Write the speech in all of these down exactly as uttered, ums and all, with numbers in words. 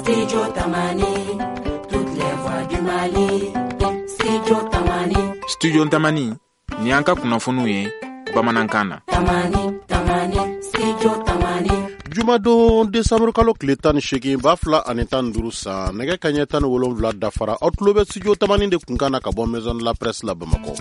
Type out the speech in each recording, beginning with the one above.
Studio Tamani, toutes les voix du Mali. Studio Tamani. Studio Tamani, ni an ka kunnafoniw ye Bamanankana. Tamani, Tamani, Studio Tamani. Jumadon Desambre kalo tile tan ni seegin ba fila ani tan ni duuru san nɛgɛ kaɲɛ tan ni wolonwula dafara aw tulo bɛ Studio Tamani de kunkana ka bɔ Maison de la Presse la Bamakɔ.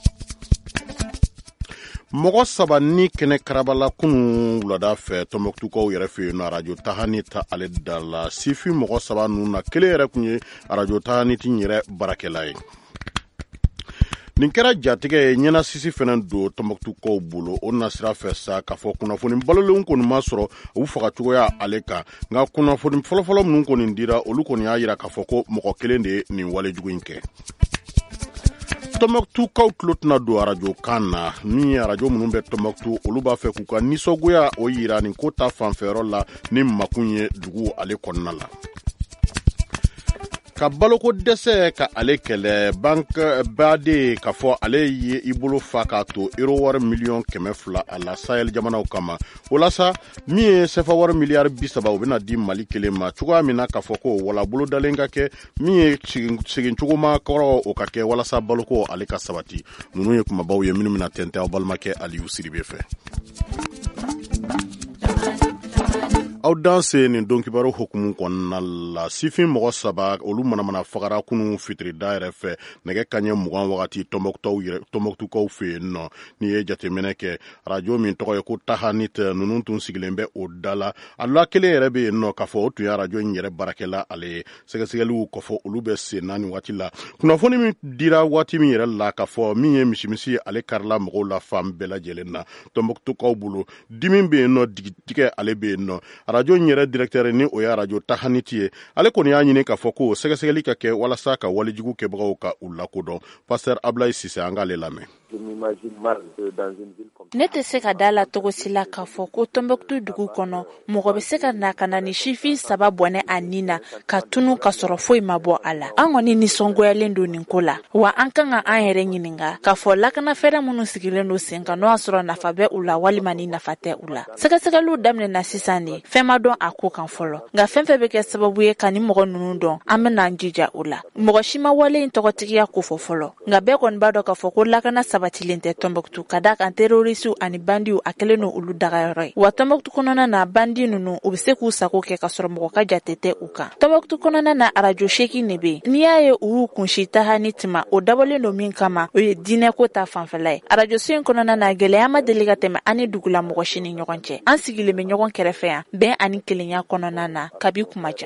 Mɔgɔ saba ni kɛnɛ karabala kunu wulada fɛ Tɔnbɔkutukaw yɛrɛ fɛ yen Radio Tahani ta ale da la sifin mɔgɔ saba ninnu na kelen yɛrɛ kun ye Radio Tahani ti yɛrɛ barakɛla ye. Nin kɛra jatigɛ ye ɲɛnasisi fɛnɛ don Tɔnbɔkutukaw bolo o nasira fɛ sa k'a fɔ kunnafoni balolenw kɔni ma sɔrɔ u fagacogoya ale kan nka kunnafoni fɔlɔfɔlɔ minnu kɔni dira olu kɔni y'a yira k'a fɔ ko mɔgɔ kelen de ye nin walejugu in kɛ. Tɔnbɔkutukaw tulo tɛna don arajo kan na min ye arajo minnu bɛ Tɔnbɔkutu olu b'a fɛ k'u ka nisɔngoya o yira nin ko ta fanfɛyɔrɔ la ni makun ye dugu ale kɔnɔna la. Ka baloko dɛsɛ ka ale kɛlɛ banque bade k'a fɔ ale ye i bolo fa k'a to euro wari miliyɔn kɛmɛ fila a la Sahel jamanaw kama walasa min ye sefa wari miliyari bi saba o bɛna di Mali kelen ma cogoya min na k'a fɔ ko wala bolodalen ka kɛ min ye segincogoma kɔrɔ o ka kɛ walasa baloko ale ka sabati ninnu ye kumabaw ye minnu bɛna tɛntɛn aw balimakɛ Aliyu Siribe fɛ. Aw danse nin donkibaro hukumu kɔnɔna la sifin mɔgɔ saba olu manamana fagara kunu fitiri da yɛrɛ fɛ nɛgɛ kaɲɛ mugan wagati Tɔnbɔkutukaw fɛ yen nɔ ni ye jateminɛ kɛ radio min tɔgɔ ye ko Tahani tɛ ninnu tun sigilen bɛ o da la a la kelen yɛrɛ bɛ yen nɔ k'a fɔ o tun ye radio in yɛrɛ barakɛla ale ye sɛgɛsɛgɛliw kɔfɛ olu bɛ sen naani waati la kunnafoni min dira waati min yɛrɛ la k'a fɔ min ye misimisi ale karila mɔgɔw la fan bɛɛ lajɛlen na Tɔnbɔkutukaw bolo dimi bɛ yen nɔ digitigɛ ale bɛ yen nɔ radio in yɛrɛ directeur ni o ye radio Tahani ti ye ale kɔni y'a ɲini k'a fɔ ko sɛgɛsɛgɛli ka kɛ walasa ka walejugu kɛbagaw ka u lakodɔn Pasteur Ablaye Sise an k'ale lamɛn. Ne tɛ se ka da la togo si la k'a fɔ ko Tɔnbɔkutu dugu kɔnɔ mɔgɔ bɛ se ka na ka na ni sifin saba bɔnɛ a nin na ka tunu ka sɔrɔ foyi ma bɔ a la. An kɔni nisɔngoyalen don nin ko la wa an kan ka an yɛrɛ ɲininka k'a fɔ lakana fɛɛrɛ minnu sigilen don sen kan n'o y'a sɔrɔ nafa bɛ u la walima ni nafa tɛ u la. Sɛgɛsɛgɛliw daminɛna sisan de fɛn ma dɔn a ko kan fɔlɔ nka fɛn fɛn bɛ kɛ sababu ye ka ni mɔgɔ ninnu dɔn an bɛna an jija o la. Mɔgɔ si ma wale in tɔgɔtigiya ko fɔ fɔlɔ nka bɛɛ kɔni b'a dɔn k'a fɔ ko lakana sabatilen tɛ Tɔnbɔkutu ka da kan terrorisiw ani bandiw a kelen no olu dagayɔrɔ ye wa Tɔnbɔkutu kɔnɔna na bandi ninnu u bɛ se k'u sago kɛ ka sɔrɔ mɔgɔ ka jate tɛ u kan. Tɔnbɔkutu kɔnɔna na arajo seegin de bɛ n'i y'a ye u y'u kunsi Tahani tima o dabɔlen don min kama o ye diinɛ ko ta fanfɛla ye. Arajo so in kɔnɔna na gɛlɛya ma deli ka tɛmɛ an ni dugula mɔgɔ si ni ɲɔgɔn cɛ an sigilen bɛ ɲɔgɔn kɛrɛfɛ yan bɛn ani kelenya kɔnɔna na kabi kuma jan.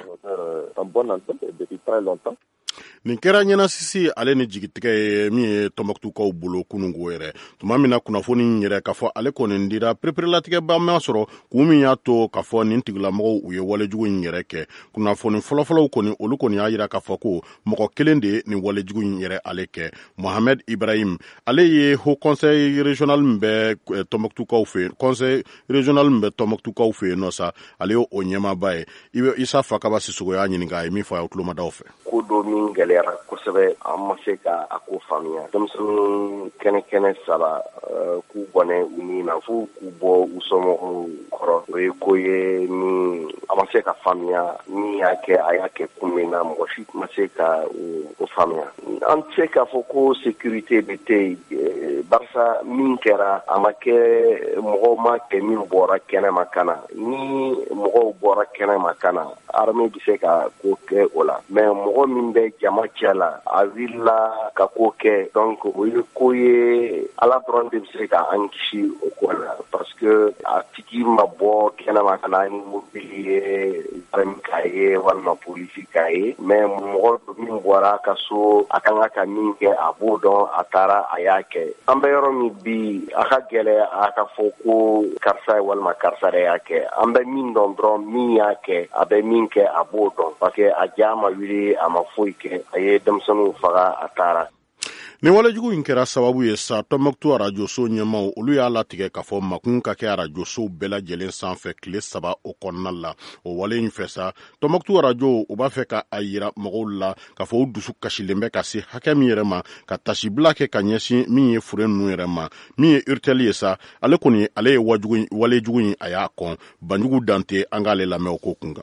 Nin kɛra ɲɛnasisi ale ni jigitigɛ ye min ye Tɔnbɔkutukaw bolo kunungo yɛrɛ tuma min na kunnafoni yɛrɛ k'a fɔ ale kɔni dira pereperelatigɛba ma sɔrɔ kun min y'a to k'a fɔ nin tigilamɔgɔw u ye walejugu in yɛrɛ kɛ kunnafoni fɔlɔfɔlɔw kɔni olu kɔni y'a yira k'a fɔ ko mɔgɔ kelen de ye nin walejugu in yɛrɛ ale kɛ Mohamed Ibrahim ale ye haut conseil régional min bɛ Tɔnbɔkutukaw fɛ conseil régional min bɛ Tɔnbɔkutukaw fɛ yen nɔ sa ale ye o ɲɛmaaba ye Isa Fakaba Sisogo y'a ɲininka a ye min fɔ a ye tulomadaw fɛ. Ko dɔ min gɛlɛyara kosɛbɛ an ma se ka a ko faamuya denmisɛnnin kɛnɛ kɛnɛ saba k'u bɔnɛ u ni na fo k'u bɔ u somɔgɔw kɔrɔ o ye ko ye min a ma se ka faamuya ni y'a kɛ a y'a kɛ kun min na mɔgɔ si ma se ka o faamuya an tɛ se k'a fɔ ko sécurité bɛ tɛ yen barisa min kɛra a ma kɛ mɔgɔw ma kɛ min bɔra kɛnɛma ka na ni mɔgɔw bɔra kɛnɛma ka na armée bɛ se ka ko kɛ o la mais mɔgɔ min bɛ jama cɛ la a wulila ka ko kɛ donc o ye ko ye ala dɔrɔn de bɛ se ka an kisi o ko la parce que a tigi ma bɔ kɛnɛma ka na ni mobili ye armée ka ye walima polisi ka ye mais mɔgɔ min bɔra a ka so a kan ka min kɛ a b'o dɔn a taara a y'a kɛ an bɛ yɔrɔ min bi a ka gɛlɛ a ka fɔ ko karisa ye walima karisa de y'a kɛ an bɛ min dɔn dɔrɔn min y'a kɛ a bɛ min kɛ a b'o dɔn parce que a ja ma wuli a ma foyi kɛ a ye denmisɛnninw faga a taara. Nin walejugu in kɛra sababu ye sa Tɔnbɔkutu arajoso ɲɛmaw olu y'a latigɛ k'a fɔ makun ka kɛ arajosow bɛɛ lajɛlen sanfɛ tile saba o kɔnɔna la o wale in fɛ sa Tɔnbɔkutu arajo u b'a fɛ ka a yira mɔgɔw la k'a fɔ u dusu kasilen bɛ ka se hakɛ min yɛrɛ ma ka tasibila kɛ ka ɲɛsin min ye fure ninnu yɛrɛ ma min ye urtɛli ye sa ale kɔni ale ye walejugu in a y'a kɔn Banjugu Dante an k'ale lamɛn o ko kunkan.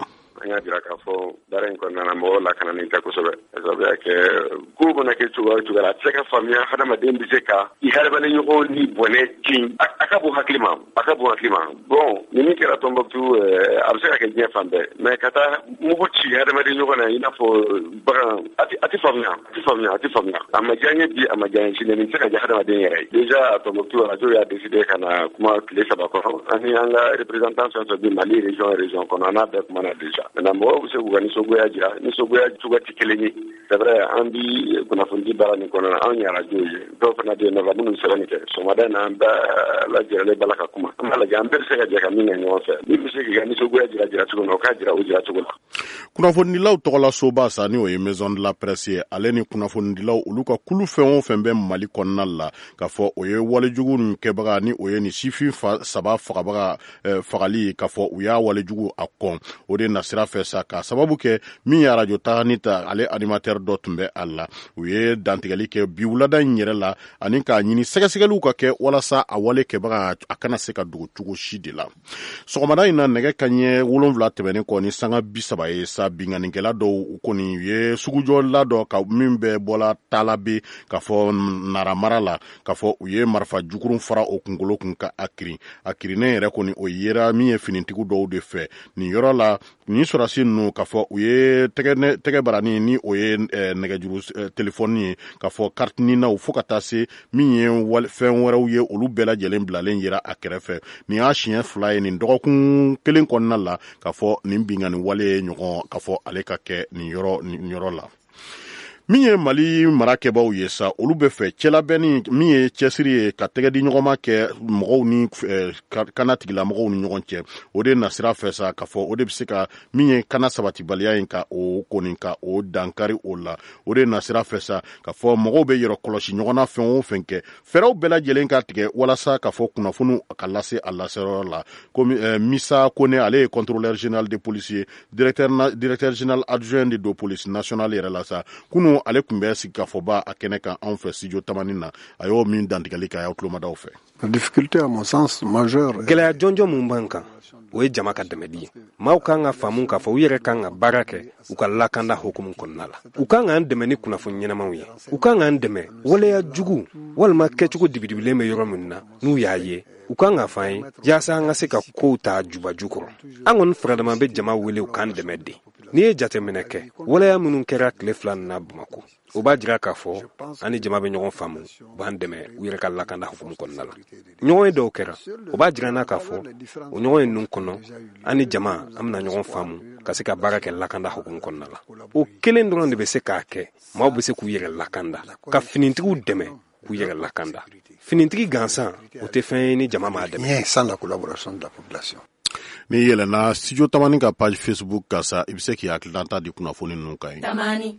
an y'a jira k'a fɔ baara in kɔnɔna na mɔgɔw lakanani tɛ kosɛbɛ ka sababuya kɛ ko mana kɛ cogoya o cogoya a tɛ se ka faamuya hadamaden bɛ se ka i hadamadenɲɔgɔn ni bɔnɛ kin a ka bon hakili ma a ka bon hakili ma bon ni min kɛra Tɔnbɔkutu a bɛ se ka kɛ diɲɛ fan bɛɛ mais ka taa mugu ci hadamadenɲɔgɔn na i n'a fɔ bagan a tɛ faamuya a tɛ faamuya a tɛ faamuya a ma diya n ye bi a ma diya n ye sini nin tɛ se ka diya hadamaden yɛrɛ ye déjà Tɔnbɔkutu arajo y'a décidé ka na kuma tile saba kɔnɔ ani an ka représentant fɛn fɛn bɛ Mali région région kɔnɔ an n'a bɛɛ kumana déjà maintenant mɔgɔw bɛ se k'u ka nisɔngoya jira nisɔngoya cogoya tɛ kelen ye c'est vrai an bi kunnafoni di baara nin kɔnɔ anw ye arajo ye dɔw fana bɛ yen nɔ minnu sɛbɛn nin kɛ sɔgɔmada in na an bɛɛ lajɛrɛlen b'a la ka kuma an b'a lajɛ an bɛɛ bɛ se ka jɛ ka min kɛ ɲɔgɔn fɛ min bɛ se k'i ka nisɔngoya jira jira cogo min na o k'a jira o jira cogo la. kunnafonidilaw tɔgɔla soba sa ni o ye maison de la presse ye ale ni kunnafonidilaw olu ka kulu fɛn o fɛn bɛ Mali kɔnɔna la k'a fɔ o ye walejugu nin kɛbaga ni o ye ni sifin saba fagabaga fagali k'a fɔ u y'a walejugu a kɔn o de nasira fɛ sa k'a sababu kɛ min ye arajo tahani ta ale animateur dɔ tun bɛ a la u ye dantigɛli kɛ bi wulada in yɛrɛ la ani k'a ɲini sɛgɛsɛgɛliw ka kɛ walasa a wale kɛbaga a kana se ka dogo cogo si de la. sɔgɔmada in na nɛgɛ kaɲɛ wolonwula tɛmɛnen kɔ ni sanga bi saba ye sa binganikɛla dɔw kɔni u ye sugujɔla dɔ ka min bɛ bɔla taala be k'a fɔ naramara la k'a fɔ u ye marifa jukurun fara o kunkolo kun ka a kirin a kirinen yɛrɛ kɔni o yera min ye finitigiw dɔw de fɛ nin yɔrɔ la nin sɔrɔsi ninnu k'a fɔ u ye tɛgɛ barani ni o ye nɛgɛjuru telefɔni ye k'a fɔ karitiniinaw fo ka taa se min ye fɛn wɛrɛw ye olu bɛɛ lajɛlen bilalen yera a kɛrɛfɛ nin y'a siɲɛ fila ye nin dɔgɔkun kelen kɔnɔna la k'a fɔ nin bingani wale ye ɲɔgɔn k'a fɔ ale ka kɛ nin yɔrɔ nin yɔrɔ la. min ye Mali marakɛbaw ye sa olu bɛ fɛ cɛlabɛnni min ye cɛsiri ye ka tɛgɛ di ɲɔgɔnma kɛ mɔgɔw ni kana tigilamɔgɔw ni ɲɔgɔn cɛ o de nasira fɛ sa k'a fɔ o de bɛ se ka min ye kana sabatibaliya in ka o kɔni ka o dankari o la o de nasira fɛ sa k'a fɔ mɔgɔw bɛ yɛrɛ kɔlɔsi ɲɔgɔnna fɛn o fɛn kɛ fɛɛrɛw bɛɛ lajɛlen ka tigɛ walasa k'a fɔ kunnafoniw ka lase a laseyɔrɔ la komi Misa Kone ale ye contrôleur général des policiers directeur directeur général adjoint de police nationale yɛrɛ la sa kunu ale tun bɛ sigi k'a fɔ ba a kɛnɛ kan anw fɛ studio tamani na a y'o min dantigɛli k'a y'aw tulomadaw fɛ. difficulté à mon sens majeure gɛlɛya jɔnjɔn mun b'an kan o ye jama ka dɛmɛdi ye maaw kan ka faamu k'a fɔ u yɛrɛ kan ka baara kɛ u ka lakanda hukumu kɔnɔna la u kan k'an dɛmɛ ni kunnafoni ɲɛnamaw ye u kan k'an dɛmɛ waleya jugu walima kɛcogo dibidibilen bɛ yɔrɔ min na n'u y'a ye u kan ka f'an ye yaasa an ka se ka kow ta jubaju kɔrɔ an kɔni faradama bɛ jama wele u k'an dɛmɛ de n'i ye jateminɛ kɛ waleya minnu kɛra tile fila na Bamako o b'a jira k'a fɔ an ni jama bɛ ɲɔgɔn faamu u b'an dɛmɛ u yɛrɛ ka lakanda hukumu kɔnɔna la ɲɔgɔn ye dɔw kɛra o b'a jira n'a k'a fɔ o ɲɔgɔn ye ninnu kɔnɔ an ni jama an bɛna ɲɔgɔn faamu ka se ka baara kɛ lakanda hukumu kɔnɔna la o kelen dɔrɔn de bɛ se k'a kɛ maaw bɛ se k'u yɛrɛ lakanda ka finitigiw dɛmɛ k'u yɛrɛ lakanda finitigi gansan o tɛ fɛn ye ni jama m'a dɛmɛ sans la collaboration de la population. Ni yɛlɛnna studio tamani ka page Facebook ka sa i bɛ se k'i hakililata di kunnafoni ninnu kan ye.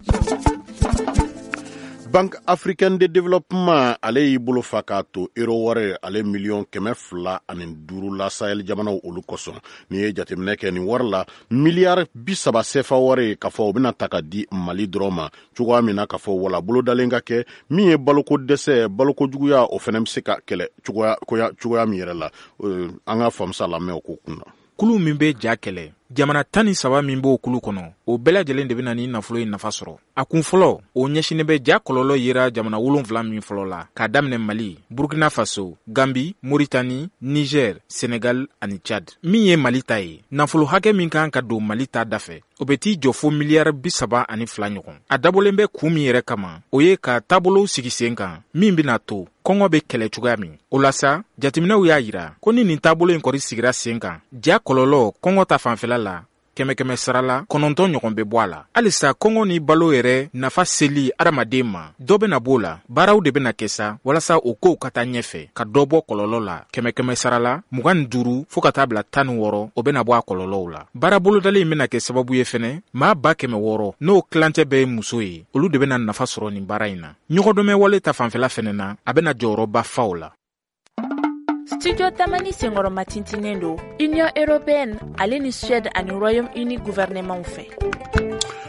Banque africaine de développement ale y'i bolo fa k'a to euro wari ale miliyɔn kɛmɛ fila ani duuru la Sahel jamanaw olu kosɔn ni ye jateminɛ kɛ nin wari la miliyari bi saba sefa wari k'a fɔ o bɛna ta ka di Mali dɔrɔn ma cogoya min na k'a fɔ wala bolodalen ka kɛ min ye baloko dɛsɛ baloko juguya o fana bɛ se ka kɛlɛ cogoya cogoya min yɛrɛ la an ka faamusa lamɛn o ko kunna. Kulu min bɛ ja kɛlɛ jamana tan ni saba min b'o kulu kɔnɔ o bɛɛ lajɛlen de bɛ na ni nafolo in nafa sɔrɔ a kun fɔlɔ o ɲɛsinnen bɛ ja kɔlɔlɔ yera jamana wolonfila min fɔlɔ la k'a daminɛ Mali, Burkina Faso, Gambi, Mauritanie, Niger, Senegal ani Chad min ye Mali ta ye nafolo hakɛ min kan ka don Mali ta dafɛ o bɛ t'i jɔ fo miliyari bi saba ani fila ɲɔgɔn a dabɔlen bɛ kun min yɛrɛ kama o ye ka taabolo sigi sen kan min bɛna to kɔngɔ bɛ kɛlɛ cogoya min o la sa jateminɛw y'a yira ko ni nin taabolo in kɔri sigira sen kan ja kɔlɔlɔ kɔngɔ ta fanfɛla la kɛmɛ kɛmɛ sara la kɔnɔntɔn ɲɔgɔn bɛ bɔ a la halisa kɔngɔ ni balo yɛrɛ nafa seli adamaden ma dɔ bɛna b'o la baaraw de bɛna kɛ sa walasa o kow ka taa ɲɛfɛ ka dɔ bɔ kɔlɔlɔ la kɛmɛ kɛmɛ sara la mugan ni duuru fo ka taa bila tan ni wɔɔrɔ o bɛna bɔ a kɔlɔlɔw la baara bolodali in bɛna kɛ sababu ye fɛnɛ maa ba kɛmɛ wɔɔrɔ n'o kilancɛ bɛɛ ye muso ye olu de bɛna nafa sɔrɔ nin baara in na ɲɔgɔndɔmɛ wale ta fanfɛla fɛnɛ na a bɛna jɔyɔrɔba fa o la. Studio Tamani Sengoro matintinen do Union Européenne ale ni Suède ani Royaume-Uni gouvernement fɛ.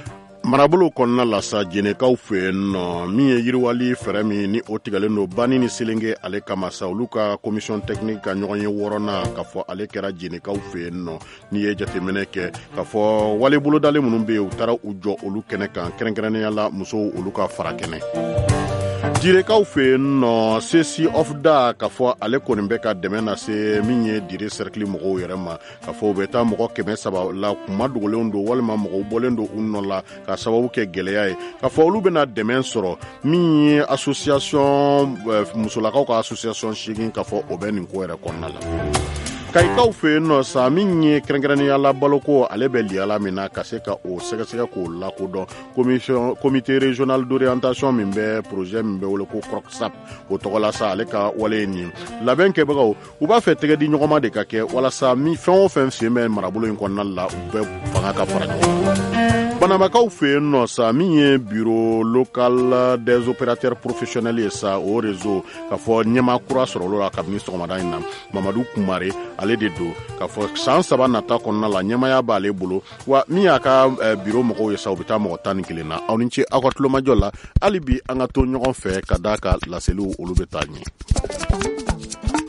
marabolo kɔnɔna la sa jenekaw fɛ yen nɔ min ye yiriwali fɛrɛ min ni o tigɛlen don bani ni selenge ale kama sa olu ka commission technique ka ɲɔgɔn ye wɔɔrɔnan k'a fɔ ale kɛra jenekaw fɛ yen nɔ n'i ye jateminɛ kɛ k'a fɔ wale bolodalen minnu bɛ yen u taara u jɔ olu kɛnɛ kan kɛrɛnkɛrɛnnenya la musow olu ka fara kɛnɛ direkaw fɛ yen nɔ sesi ofda k'a fɔ ale kɔni bɛ ka dɛmɛ na se min ye dire cercle mɔgɔw yɛrɛ ma k'a fɔ u bɛ taa mɔgɔ kɛmɛ saba la kuma dogolen don walima mɔgɔw bɔlen don u nɔ la ka sababu kɛ gɛlɛya ye k'a fɔ olu bɛna dɛmɛ sɔrɔ min ye association musolakaw ka association seegin k'a fɔ o bɛ nin ko yɛrɛ kɔnɔna la kayikaw fɛ yen nɔ sa min ye kɛrɛnkɛrɛnnenya la baloko ale bɛ liyala min na ka se ka o sɛgɛsɛgɛ k'o lakodɔn comité régional d'orientation min bɛ projet min bɛ wele ko crocsap o tɔgɔ la sa ale ka wale ye nin labɛn kɛbagaw u b'a fɛ tɛgɛ di ɲɔgɔnma de ka kɛ walasa min fɛn o fɛn sen bɛ marabolo in kɔnɔna la u bɛ fanga ka fara ɲɔgɔn banabakaw fɛ yen nɔ sa min ye bureau local des opérateurs professionnels ye sa o réseau k'a fɔ ɲɛma kura sɔrɔ olu la kabini sɔgɔmada in na mamadu kumare ale de don k'a fɔ san saba nata kɔnɔna la ɲɛmaya b'ale bolo wa min y'a ka bureau mɔgɔw ye sa u bɛ taa mɔgɔ tan ni kelen na aw ni ce aw ka tulomajɔ la hali bi an ka to ɲɔgɔn fɛ ka daa ka laseliw olu bɛ taa ɲɛ.